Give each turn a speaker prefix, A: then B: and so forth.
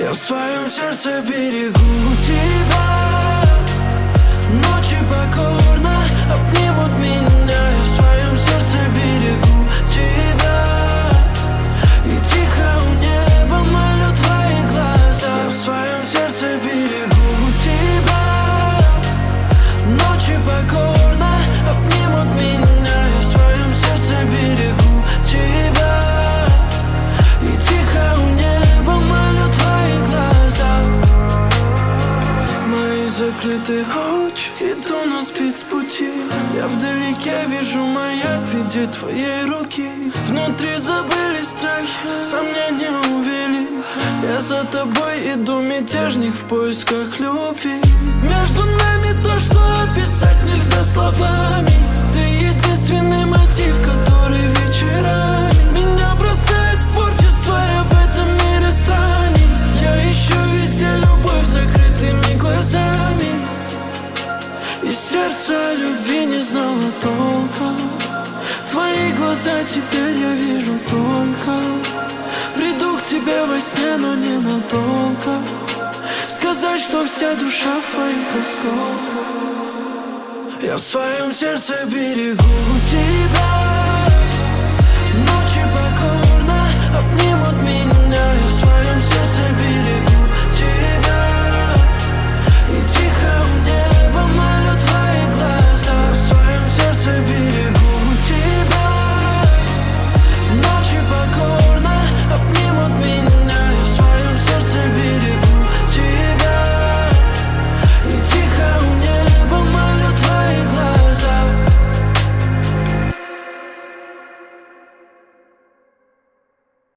A: Я в своем сердце берегу тебя. Ночи покорно обнимут меня. Я в своем сердце берегу тебя. И тихо у неба молю твои глаза. Я в своем сердце берегу тебя. Ночи покорно обнимут меня. Я в своем сердце берегу тебя. И тихо у неба молю твои глаза. Мои закрытые очи иду на спецпути. Я вдалеке вижу маяк в виде твоей руки. Внутри забыли страхи, сомнения увели. Я за тобой иду, мятежник в поисках любви. Между нами то, что описать нельзя словами. Ты единственный мотив, который вечерами меня бросает в творчество. Я в этом мире странен. Я ищу везде любовь закрытыми глазами. И сердце о любви не знало толка. Твои глаза теперь я вижу только. Приду к тебе во сне, но ненадолго. Сказать, что вся душа в твоих осколках. Я в своем сердце берегу тебя. Ночи покорно обнимут меня. Я в своем сердце берегу